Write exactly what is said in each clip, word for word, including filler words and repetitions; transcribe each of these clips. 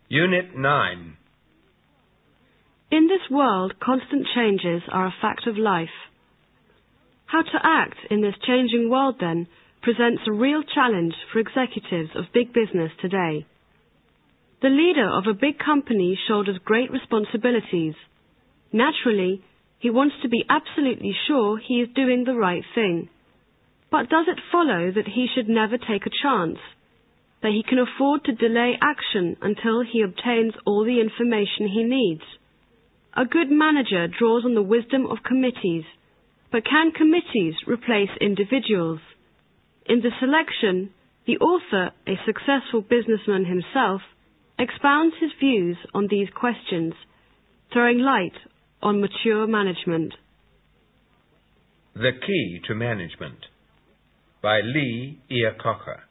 Unit nine. In this world, constant changes are a fact of life. How to act in this changing world, then, presents a real challenge for executives of big business today. The leader of a big company shoulders great responsibilities. Naturally, he wants to be absolutely sure he is doing the right thing. But does it follow that he should never take a chance? That he can afford to delay action until he obtains all the information he needs? A good manager draws on the wisdom of committees, but can committees replace individuals? In the selection, the author, a successful businessman himself, expounds his views on these questions, throwing light on mature management. The Key to Management by Lee Iacocca.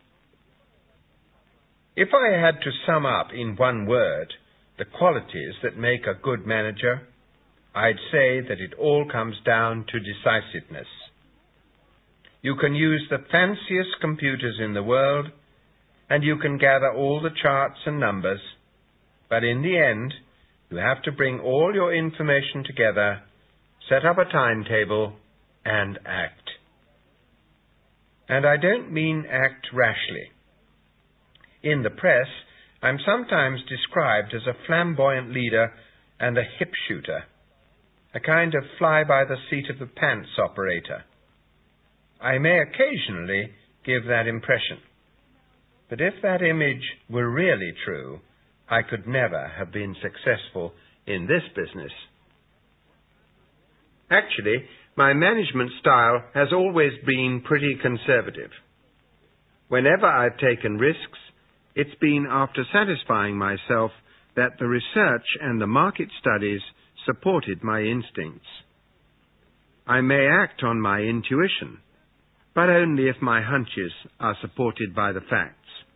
If I had to sum up in one word the qualities that make a good manager, I'd say that it all comes down to decisiveness. You can use the fanciest computers in the world, and you can gather all the charts and numbers, but in the end, you have to bring all your information together, set up a timetable, and act. And I don't mean act rashly. In the press, I'm sometimes described as a flamboyant leader and a hip shooter, a kind of fly-by-the-seat-of-the-pants operator. I may occasionally give that impression, but if that image were really true, I could never have been successful in this business. Actually, my management style has always been pretty conservative. Whenever I've taken risks, it's been after satisfying myself that the research and the market studies supported my instincts. I may act on my intuition, but only if my hunches are supported by the facts.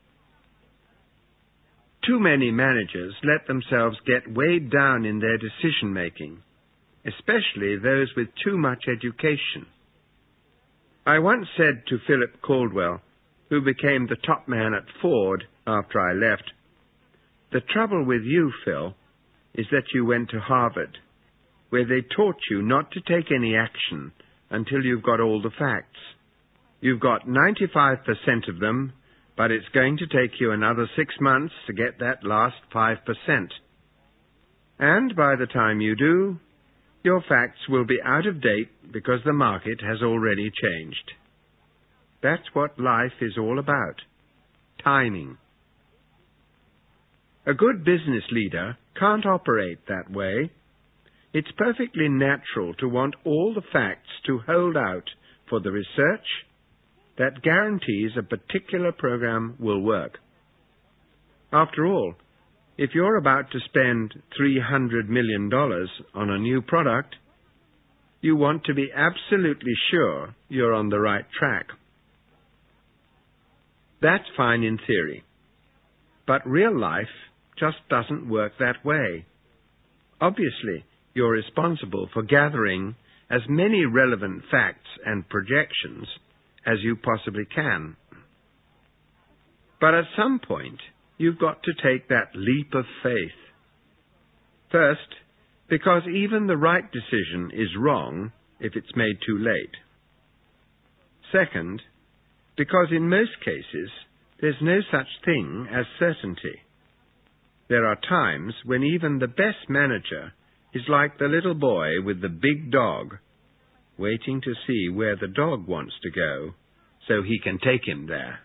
Too many managers let themselves get weighed down in their decision-making, especially those with too much education. I once said to Philip Caldwell, who became the top man at Ford after I left, "The trouble with you, Phil, is that you went to Harvard, where they taught you not to take any action until you've got all the facts. You've got ninety-five percent of them, but it's going to take you another six months to get that last five percent. And by the time you do, your facts will be out of date because the market has already changed." That's what life is all about. Timing. A good business leader can't operate that way. It's perfectly natural to want all the facts to hold out for the research that guarantees a particular program will work. After all, if you're about to spend three hundred million dollars on a new product, you want to be absolutely sure you're on the right track. That's fine in theory, but real life just doesn't work that way. Obviously, you're responsible for gathering as many relevant facts and projections as you possibly can. But at some point, you've got to take that leap of faith. First, because even the right decision is wrong if it's made too late. Second, because in most cases, there's no such thing as certainty. There are times when even the best manager is like the little boy with the big dog, waiting to see where the dog wants to go so he can take him there.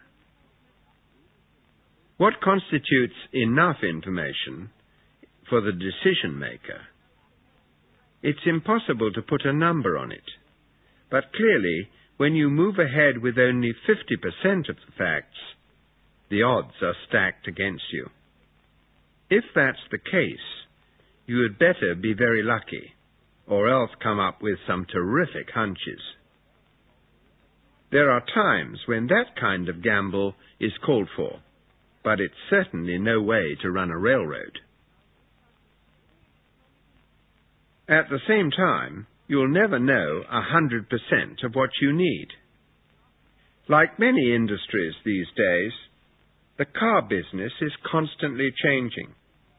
What constitutes enough information for the decision maker? It's impossible to put a number on it, but clearly, when you move ahead with only fifty percent of the facts, the odds are stacked against you. If that's the case, you had better be very lucky, or else come up with some terrific hunches. There are times when that kind of gamble is called for, but it's certainly no way to run a railroad. At the same time, you'll never know a hundred percent of what you need. Like many industries these days, the car business is constantly changing.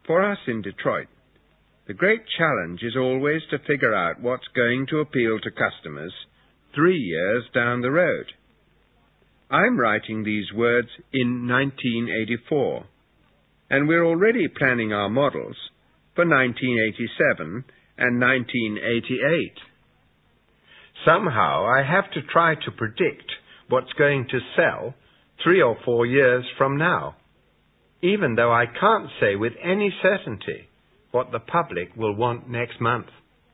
For us in Detroit, the great challenge is always to figure out what's going to appeal to customers three years down the road. I'm writing these words in nineteen eighty-four, and we're already planning our models for nineteen eighty-seven and nineteen eighty-eight. Somehow I have to try to predict what's going to sell three or four years from now, even though I can't say with any certainty what the public will want next month.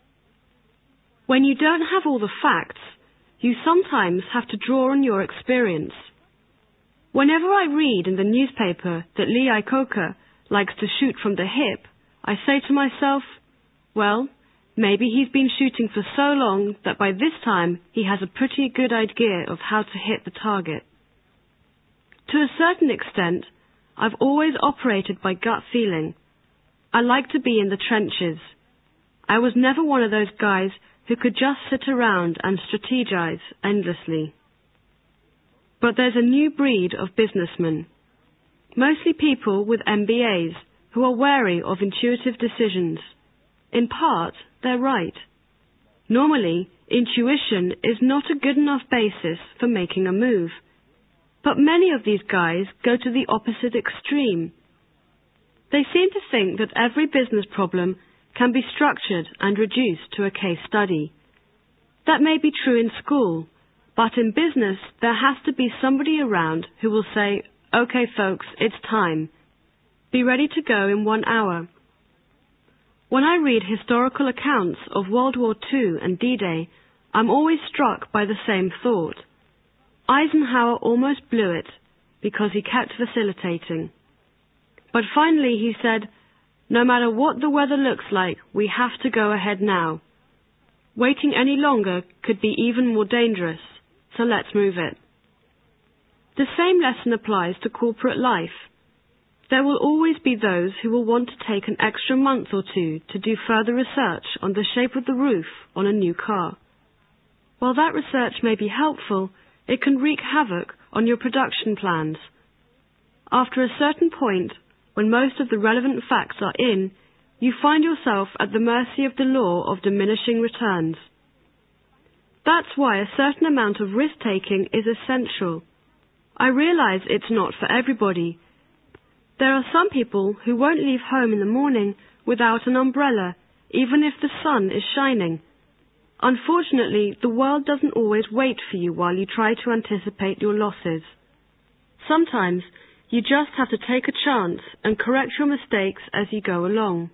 When you don't have all the facts, you sometimes have to draw on your experience. Whenever I read in the newspaper that Lee Iacocca likes to shoot from the hip, I say to myself, well, maybe he's been shooting for so long that by this time he has a pretty good idea of how to hit the target. To a certain extent, I've always operated by gut feeling. I like to be in the trenches. I was never one of those guys who could just sit around and strategize endlessly. But there's a new breed of businessmen, mostly people with M B As who are wary of intuitive decisions. In part, they're right. Normally, intuition is not a good enough basis for making a move. But many of these guys go to the opposite extreme. They seem to think that every business problem can be structured and reduced to a case study. That may be true in school, but in business there has to be somebody around who will say, okay folks, it's time. Be ready to go in one hour. When I read historical accounts of World War Two and D-Day, I'm always struck by the same thought. Eisenhower almost blew it because he kept facilitating. But finally he said, no matter what the weather looks like, we have to go ahead now. Waiting any longer could be even more dangerous, so let's move it. The same lesson applies to corporate life. There will always be those who will want to take an extra month or two to do further research on the shape of the roof on a new car. While that research may be helpful, it can wreak havoc on your production plans. After a certain point, when most of the relevant facts are in, you find yourself at the mercy of the law of diminishing returns. That's why a certain amount of risk-taking is essential. I realize it's not for everybody. There are some people who won't leave home in the morning without an umbrella, even if the sun is shining. Unfortunately, the world doesn't always wait for you while you try to anticipate your losses. Sometimes you just have to take a chance and correct your mistakes as you go along.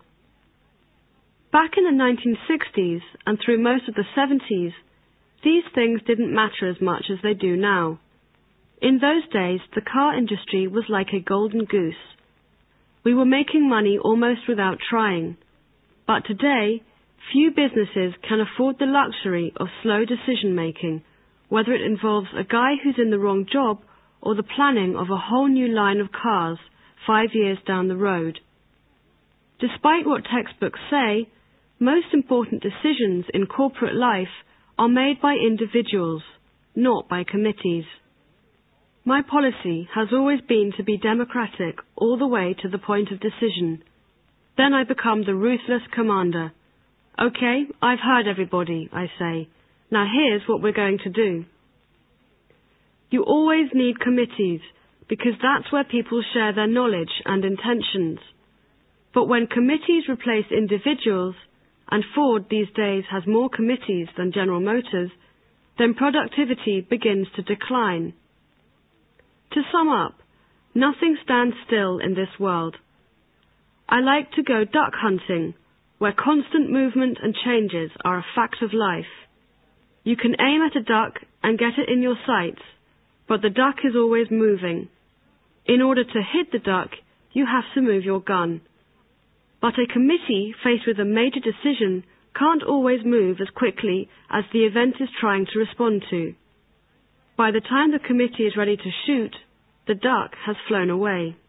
Back in the nineteen sixties and through most of the seventies, these things didn't matter as much as they do now. In those days, the car industry was like a golden goose. We were making money almost without trying. But today, few businesses can afford the luxury of slow decision-making, whether it involves a guy who's in the wrong job or the planning of a whole new line of cars five years down the road. Despite what textbooks say, most important decisions in corporate life are made by individuals, not by committees. My policy has always been to be democratic all the way to the point of decision. Then I become the ruthless commander. Okay, I've heard everybody, I say. Now here's what we're going to do. You always need committees, because that's where people share their knowledge and intentions. But when committees replace individuals, and Ford these days has more committees than General Motors, then productivity begins to decline. To sum up, nothing stands still in this world. I like to go duck hunting, where constant movement and changes are a fact of life. You can aim at a duck and get it in your sights, but the duck is always moving. In order to hit the duck, you have to move your gun. But a committee faced with a major decision can't always move as quickly as the event is trying to respond to. By the time the committee is ready to shoot, the duck has flown away.